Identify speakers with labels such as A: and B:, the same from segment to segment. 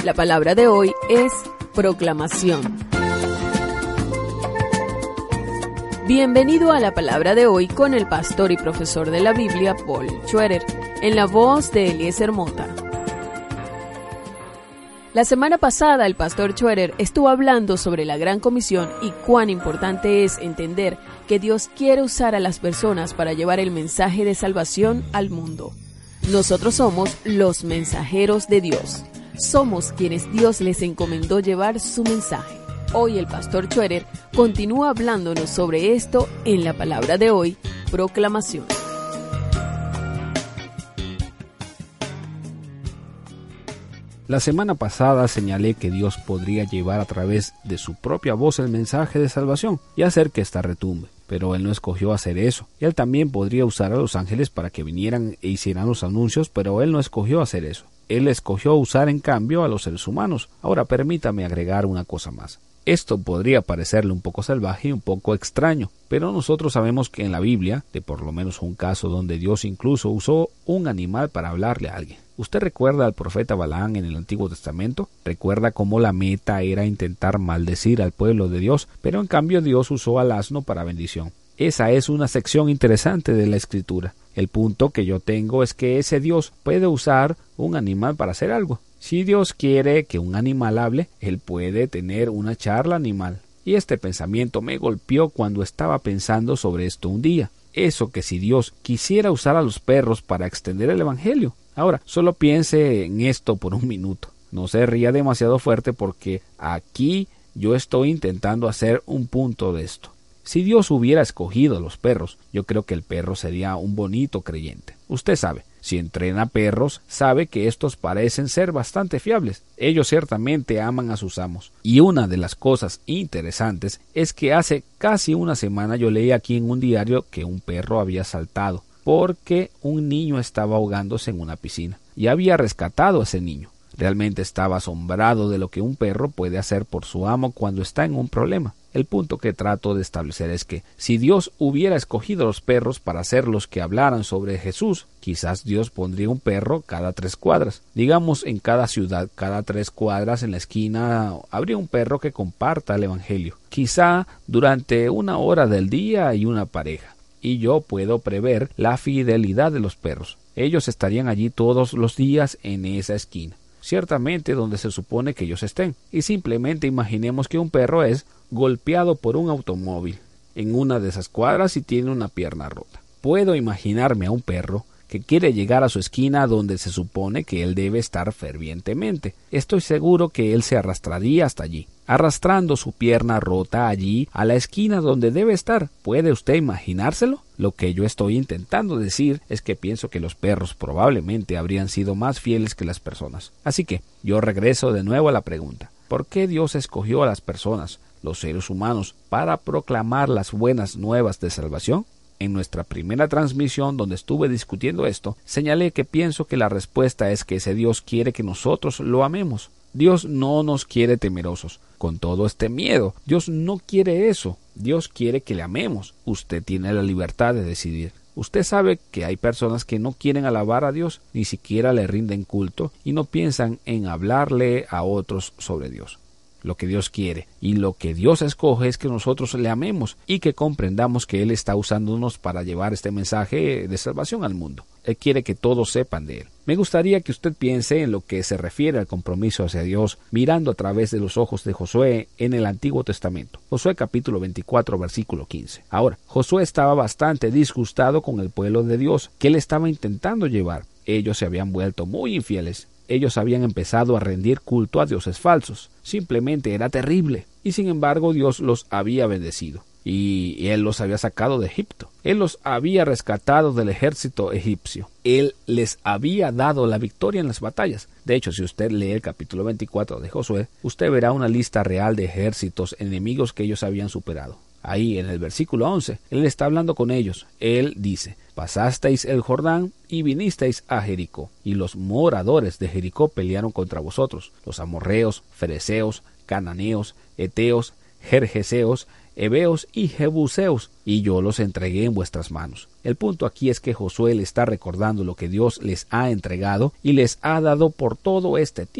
A: La palabra de hoy es proclamación. Bienvenido a la palabra de hoy con el pastor y profesor de la Biblia, Paul Schroeder, en la voz de Eliezer Mota. La semana pasada el pastor Schroeder estuvo hablando sobre la Gran Comisión y cuán importante es entender que Dios quiere usar a las personas para llevar el mensaje de salvación al mundo. Nosotros somos los mensajeros de Dios. Somos quienes Dios les encomendó llevar su mensaje. Hoy el pastor Schroeder continúa hablándonos sobre esto en la palabra de hoy, proclamación.
B: La semana pasada señalé que Dios podría llevar a través de su propia voz el mensaje de salvación y hacer que ésta retumbe. Pero Él no escogió hacer eso. Él también podría usar a los ángeles para que vinieran e hicieran los anuncios, pero Él no escogió hacer eso. Él escogió usar en cambio a los seres humanos. Ahora permítame agregar una cosa más. Esto podría parecerle un poco salvaje y un poco extraño, pero nosotros sabemos que en la Biblia, de por lo menos un caso donde Dios incluso usó un animal para hablarle a alguien. ¿Usted recuerda al profeta Balaam en el Antiguo Testamento? ¿Recuerda cómo la meta era intentar maldecir al pueblo de Dios, pero en cambio Dios usó al asno para bendición? Esa es una sección interesante de la Escritura. El punto que yo tengo es que ese Dios puede usar un animal para hacer algo. Si Dios quiere que un animal hable, Él puede tener una charla animal. Y este pensamiento me golpeó cuando estaba pensando sobre esto un día. Eso que si Dios quisiera usar a los perros para extender el Evangelio. Ahora, solo piense en esto por un minuto. No se ría demasiado fuerte porque aquí yo estoy intentando hacer un punto de esto. Si Dios hubiera escogido a los perros, yo creo que el perro sería un bonito creyente. Usted sabe, si entrena perros, sabe que estos parecen ser bastante fiables. Ellos ciertamente aman a sus amos. Y una de las cosas interesantes es que hace casi una semana yo leí aquí en un diario que un perro había saltado porque un niño estaba ahogándose en una piscina y había rescatado a ese niño. Realmente estaba asombrado de lo que un perro puede hacer por su amo cuando está en un problema. El punto que trato de establecer es que si Dios hubiera escogido a los perros para ser los que hablaran sobre Jesús, quizás Dios pondría un perro cada 3 cuadras. Digamos en cada ciudad, cada 3 cuadras en la esquina habría un perro que comparta el Evangelio. Quizá durante 1 hora del día hay una pareja. Y yo puedo prever la fidelidad de los perros. Ellos estarían allí todos los días en esa esquina. Ciertamente donde se supone que ellos estén. Y simplemente imaginemos que un perro es golpeado por un automóvil en una de esas cuadras y tiene una pierna rota. Puedo imaginarme a un perro que quiere llegar a su esquina donde se supone que él debe estar fervientemente. Estoy seguro que él se arrastraría hasta allí, arrastrando su pierna rota allí a la esquina donde debe estar. ¿Puede usted imaginárselo? Lo que yo estoy intentando decir es que pienso que los perros probablemente habrían sido más fieles que las personas. Así que yo regreso de nuevo a la pregunta. ¿Por qué Dios escogió a las personas, los seres humanos, para proclamar las buenas nuevas de salvación? En nuestra primera transmisión donde estuve discutiendo esto, señalé que pienso que la respuesta es que ese Dios quiere que nosotros lo amemos. Dios no nos quiere temerosos, con todo este miedo. Dios no quiere eso. Dios quiere que le amemos. Usted tiene la libertad de decidir. Usted sabe que hay personas que no quieren alabar a Dios, ni siquiera le rinden culto y no piensan en hablarle a otros sobre Dios. Lo que Dios quiere y lo que Dios escoge es que nosotros le amemos y que comprendamos que Él está usándonos para llevar este mensaje de salvación al mundo. Él quiere que todos sepan de Él. Me gustaría que usted piense en lo que se refiere al compromiso hacia Dios mirando a través de los ojos de Josué en el Antiguo Testamento. Josué capítulo 24 versículo 15. Ahora, Josué estaba bastante disgustado con el pueblo de Dios que Él estaba intentando llevar. Ellos se habían vuelto muy infieles. Ellos habían empezado a rendir culto a dioses falsos. Simplemente era terrible. Y sin embargo Dios los había bendecido. Y Él los había sacado de Egipto. Él los había rescatado del ejército egipcio. Él les había dado la victoria en las batallas. De hecho, si usted lee el capítulo 24 de Josué, usted verá una lista real de ejércitos enemigos que ellos habían superado. Ahí en el versículo 11, Él está hablando con ellos. Él dice: pasasteis el Jordán y vinisteis a Jericó, y los moradores de Jericó pelearon contra vosotros, los amorreos, fereceos, cananeos, eteos, gergeseos, heveos y jebuseos, y yo los entregué en vuestras manos. El punto aquí es que Josué le está recordando lo que Dios les ha entregado y les ha dado por todo este tiempo.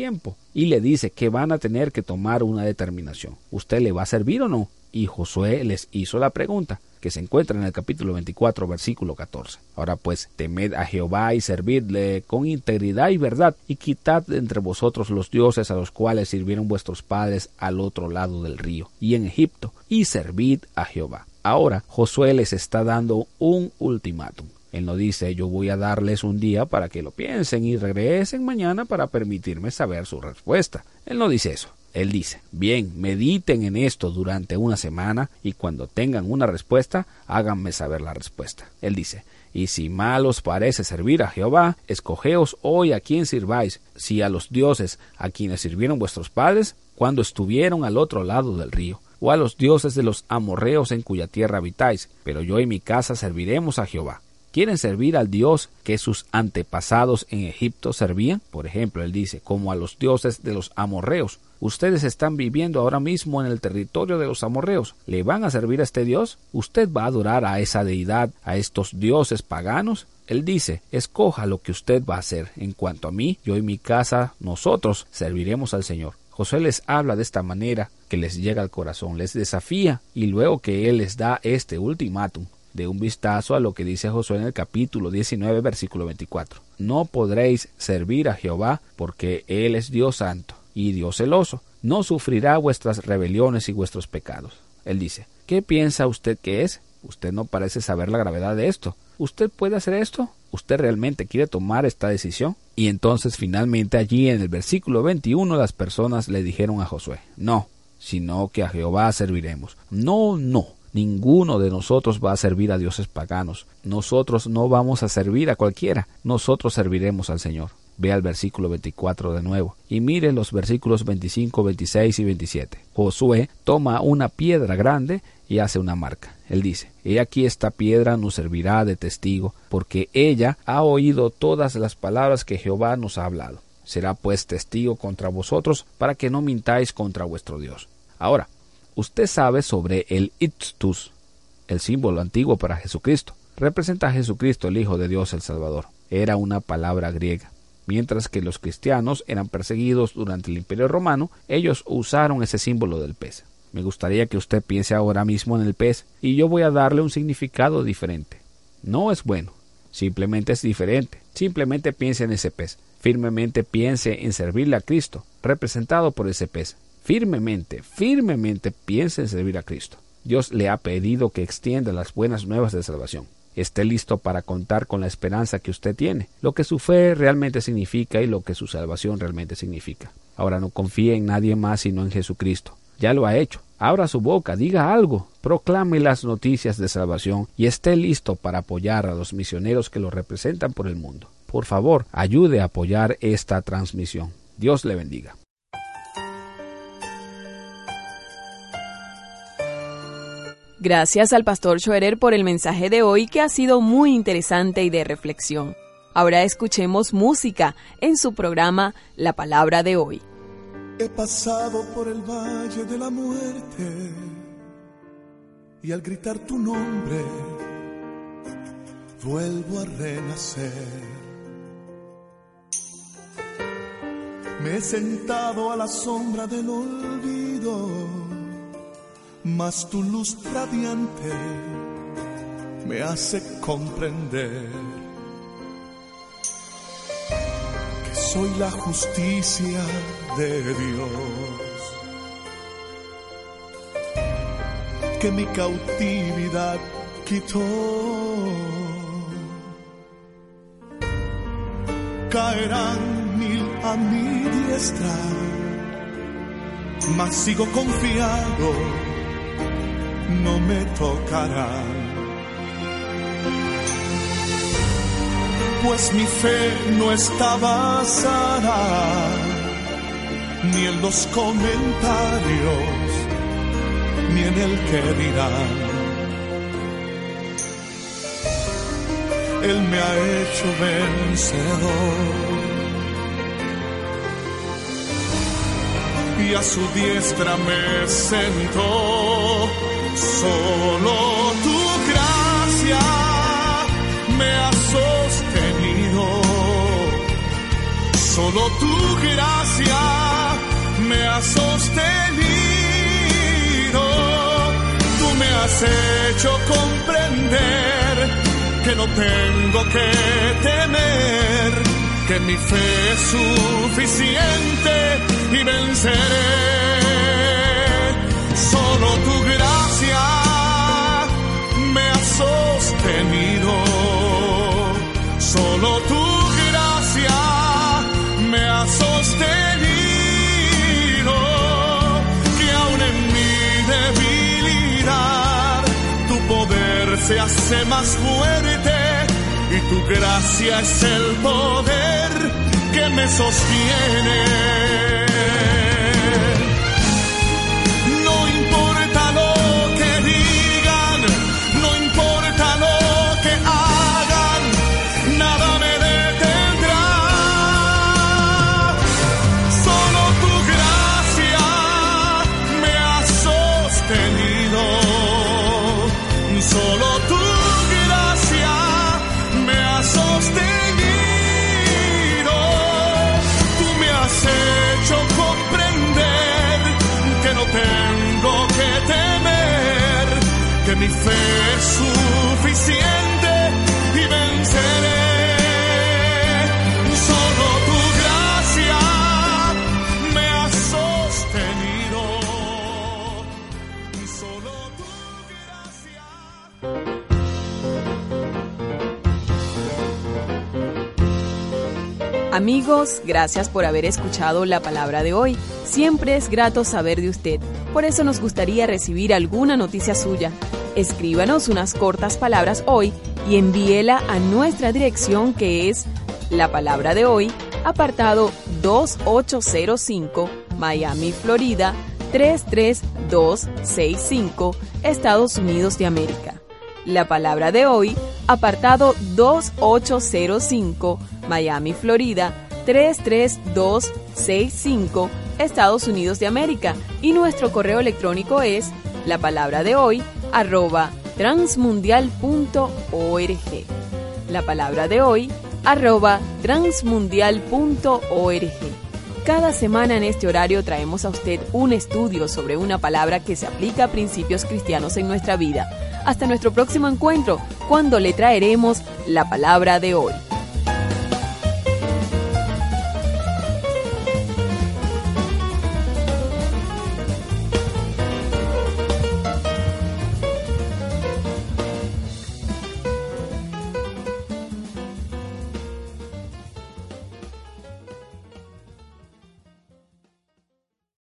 B: y le dice que van a tener que tomar una determinación. ¿Usted le va a servir o no? Y Josué les hizo la pregunta, que se encuentra en el capítulo 24, versículo 14. Ahora pues, temed a Jehová y servidle con integridad y verdad, y quitad de entre vosotros los dioses a los cuales sirvieron vuestros padres al otro lado del río, y en Egipto, y servid a Jehová. Ahora, Josué les está dando un ultimátum. Él no dice, yo voy a darles un día para que lo piensen y regresen mañana para permitirme saber su respuesta. Él no dice eso. Él dice, bien, mediten en esto durante una semana y cuando tengan una respuesta, háganme saber la respuesta. Él dice, y si mal os parece servir a Jehová, escogeos hoy a quién sirváis, si a los dioses a quienes sirvieron vuestros padres cuando estuvieron al otro lado del río, o a los dioses de los amorreos en cuya tierra habitáis, pero yo y mi casa serviremos a Jehová. ¿Quieren servir al Dios que sus antepasados en Egipto servían? Por ejemplo, él dice, como a los dioses de los amorreos. Ustedes están viviendo ahora mismo en el territorio de los amorreos. ¿Le van a servir a este Dios? ¿Usted va a adorar a esa deidad, a estos dioses paganos? Él dice, escoja lo que usted va a hacer. En cuanto a mí, yo y mi casa, nosotros serviremos al Señor. Josué les habla de esta manera que les llega al corazón, les desafía y luego que él les da este ultimátum, de un vistazo a lo que dice Josué en el capítulo 19, versículo 24. No podréis servir a Jehová porque Él es Dios santo y Dios celoso. No sufrirá vuestras rebeliones y vuestros pecados. Él dice, ¿qué piensa usted que es? Usted no parece saber la gravedad de esto. ¿Usted puede hacer esto? ¿Usted realmente quiere tomar esta decisión? Y entonces finalmente allí en el versículo 21 las personas le dijeron a Josué, no, sino que a Jehová serviremos. No. Ninguno de nosotros va a servir a dioses paganos. Nosotros no vamos a servir a cualquiera. Nosotros serviremos al Señor. Ve al versículo 24 de nuevo y mire los versículos 25, 26 y 27. Josué toma una piedra grande y hace una marca. Él dice, he aquí esta piedra nos servirá de testigo, porque ella ha oído todas las palabras que Jehová nos ha hablado. Será pues testigo contra vosotros para que no mintáis contra vuestro Dios. Ahora, usted sabe sobre el Itztus, el símbolo antiguo para Jesucristo. Representa a Jesucristo, el Hijo de Dios, el Salvador. Era una palabra griega. Mientras que los cristianos eran perseguidos durante el Imperio Romano, ellos usaron ese símbolo del pez. Me gustaría que usted piense ahora mismo en el pez y yo voy a darle un significado diferente. No es bueno, simplemente es diferente. Simplemente piense en ese pez. Firmemente piense en servirle a Cristo, representado por ese pez. Firmemente piense en servir a Cristo. Dios le ha pedido que extienda las buenas nuevas de salvación. Esté listo para contar con la esperanza que usted tiene, lo que su fe realmente significa y lo que su salvación realmente significa. Ahora no confíe en nadie más sino en Jesucristo. Ya lo ha hecho. Abra su boca, diga algo, proclame las noticias de salvación y esté listo para apoyar a los misioneros que lo representan por el mundo. Por favor, ayude a apoyar esta transmisión. Dios le bendiga.
A: Gracias al pastor Schwerer por el mensaje de hoy que ha sido muy interesante y de reflexión. Ahora escuchemos música en su programa La Palabra de Hoy.
C: He pasado por el valle de la muerte y al gritar tu nombre vuelvo a renacer. Me he sentado a la sombra del olvido, mas tu luz radiante me hace comprender que soy la justicia de Dios, que mi cautividad quitó. Caerán 1000 a mi diestra, mas sigo confiado, no me tocarán. Pues mi fe no está basada ni en los comentarios, ni en el que dirán. Él me ha hecho vencedor y a su diestra me sentó. Solo tu gracia me ha sostenido, solo tu gracia me has sostenido. Tú me has hecho comprender que no tengo que temer, que mi fe es suficiente y venceré. Solo tu gracia me ha sostenido, solo tu gracia me ha sostenido, que aun en mi debilidad tu poder se hace más fuerte y tu gracia es el poder que me sostiene. Solo tu gracia me ha sostenido. Tú me has hecho comprender que no tengo que temer, que mi fe es suficiente y venceré. Solo tu gracia me ha sostenido. Solo tu gracia.
A: Amigos, gracias por haber escuchado la palabra de hoy. Siempre es grato saber de usted. Por eso nos gustaría recibir alguna noticia suya. Escríbanos unas cortas palabras hoy y envíela a nuestra dirección, que es La Palabra de Hoy, apartado 2805, Miami, Florida 33265, Estados Unidos de América. La Palabra de Hoy, apartado 2805, Miami, Florida 33265, Estados Unidos de América. Y nuestro correo electrónico es lapalabradehoy@transmundial.org. lapalabradehoy@transmundial.org. Cada semana en este horario traemos a usted un estudio sobre una palabra que se aplica a principios cristianos en nuestra vida. Hasta nuestro próximo encuentro, cuando le traeremos la palabra de hoy.